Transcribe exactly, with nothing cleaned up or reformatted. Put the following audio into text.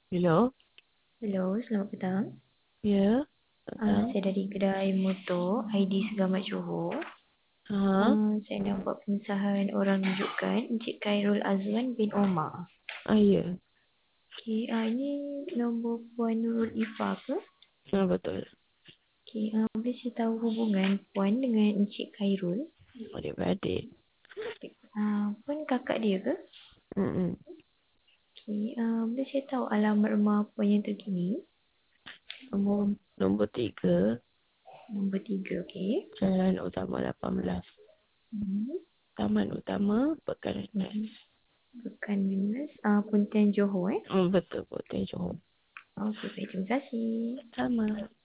Hello? Hello, selamat petang. Ya, Uh, datang. saya dari kedai motor I D Segamat Johor. Ha? Uh, saya nak buat pengesahan orang rujukan Encik Khairul Azwan bin Omar. Ah, ya. Okay, uh, ini nombor Puan Nurul Ifa ke? Ah, betul. Okay, uh, boleh saya tahu hubungan Puan dengan Encik Khairul? Adik-beradik. Uh, Puan kakak dia ke? Mm-mm. Okay, uh, boleh saya tahu alamat rumah Puan yang terkini? Nombor, nombor tiga, Nombor tiga, okay. Jalan Utama lapan belas. Hmm. Taman Utama, Pekarangan. Hmm. Bukan minus. Uh, Punten Johor eh. Oh, betul, Putih Johor. Okay, baik. Terima kasih. Sama.